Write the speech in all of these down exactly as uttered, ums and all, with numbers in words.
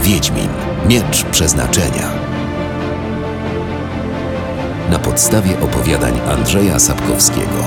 Wiedźmin. Miecz Przeznaczenia. Na podstawie opowiadań Andrzeja Sapkowskiego.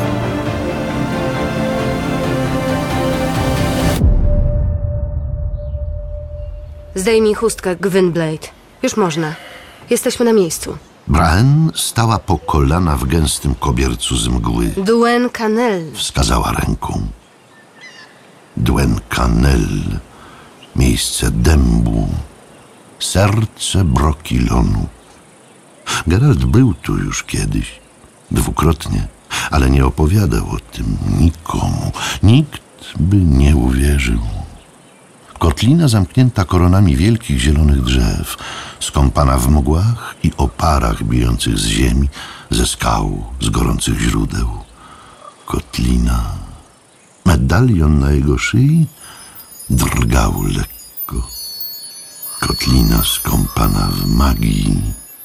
Zdejmij chustkę, Gwynblade. Już można. Jesteśmy na miejscu. Braen stała po kolana w gęstym kobiercu z mgły. Duen Canel. Wskazała ręką. Duen Canel. Miejsce dębu. Serce Brokilonu. Geralt był tu już kiedyś. Dwukrotnie. Ale nie opowiadał o tym nikomu. Nikt by nie uwierzył. Kotlina zamknięta koronami wielkich zielonych drzew, skąpana w mgłach i oparach bijących z ziemi, ze skał, z gorących źródeł. Kotlina. Medalion na jego szyi drgał lekko. Kotlina skąpana w magii.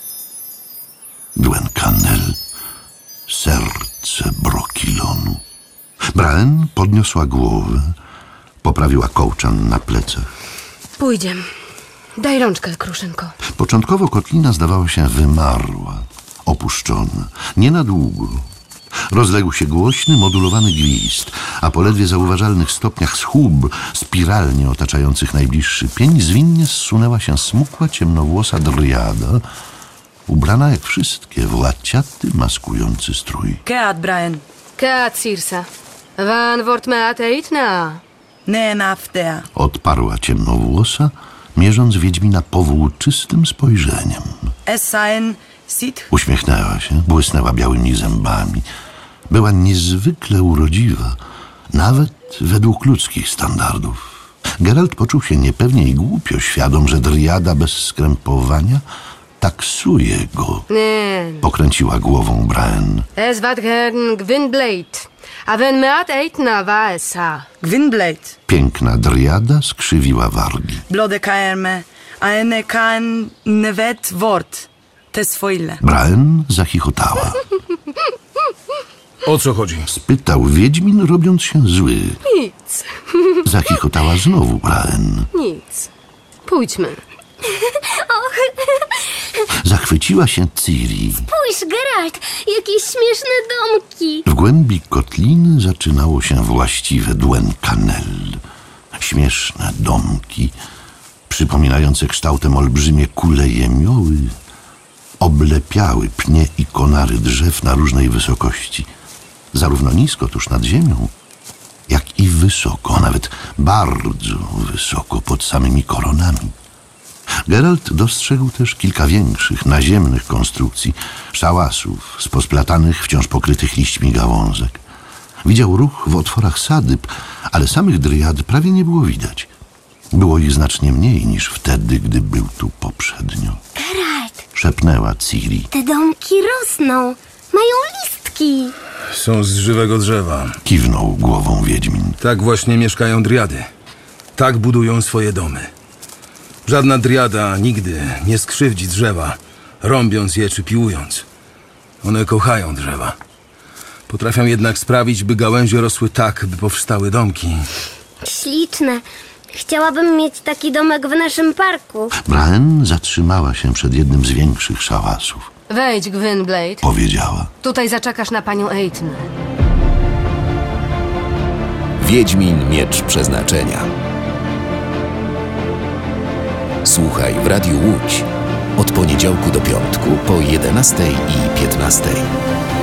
Duen Canel. Serce Brokilonu. Braen podniosła głowę. Poprawiła kołczan na plecach. Pójdziem. Daj rączkę, Kruszynko. Początkowo kotlina zdawała się wymarła, opuszczona. Nie na długo. Rozległ się głośny, modulowany gwizd, a po ledwie zauważalnych stopniach schub spiralnie otaczających najbliższy pień zwinnie zsunęła się smukła, ciemnowłosa dryada, ubrana jak wszystkie w łaciaty, maskujący strój. Keat, Braen. Keat, Cirsa. Van wordt meat eitna. Nie naftea. Odparła ciemnowłosa, mierząc Wiedźmina powłóczystym spojrzeniem. Esaen sit. Uśmiechnęła się, błysnęła białymi zębami. Była niezwykle urodziwa, nawet według ludzkich standardów. Geralt poczuł się niepewnie i głupio, świadom, że dryada bez skrępowania taksuje go. Nie. Pokręciła głową Braen. Es wat gern Gwynblade. A wen meat eitna wa esa. Gwynblade. Piękna dryada skrzywiła wargi. Blode kaerme. A ene kaen nawet wort. Te swoile. Braen zachichotała. O co chodzi? Spytał Wiedźmin, robiąc się zły. Nic. Zachichotała znowu Braen. Nic. Pójdźmy. Zachwyciła się Ciri. Spójrz, Geralt, jakieś śmieszne domki. W głębi kotliny zaczynało się właściwe Duen Canel. Śmieszne domki, przypominające kształtem olbrzymie kule jemioły, oblepiały pnie i konary drzew na różnej wysokości. Zarówno nisko tuż nad ziemią, jak i wysoko, nawet bardzo wysoko pod samymi koronami. Geralt dostrzegł też kilka większych, naziemnych konstrukcji, szałasów z posplatanych, wciąż pokrytych liśćmi gałązek. Widział ruch w otworach sadyb, ale samych dryad prawie nie było widać. Było ich znacznie mniej niż wtedy, gdy był tu poprzednio. Geralt, Szepnęła Ciri. te domki rosną, mają listki. Są z żywego drzewa. Kiwnął głową Wiedźmin. Tak właśnie mieszkają driady. Tak budują swoje domy. Żadna driada nigdy nie skrzywdzi drzewa, rąbiąc je czy piłując. One kochają drzewa. Potrafią jednak sprawić, by gałęzie rosły tak, by powstały domki. Śliczne. Chciałabym mieć taki domek w naszym parku. Braen zatrzymała się przed jednym z większych szałasów. Wejdź, Gwynblade. Powiedziała. Tutaj zaczekasz na panią Eitnę. Wiedźmin. Miecz Przeznaczenia. Słuchaj w Radiu Łódź od poniedziałku do piątku po jedenastej i piętnastej.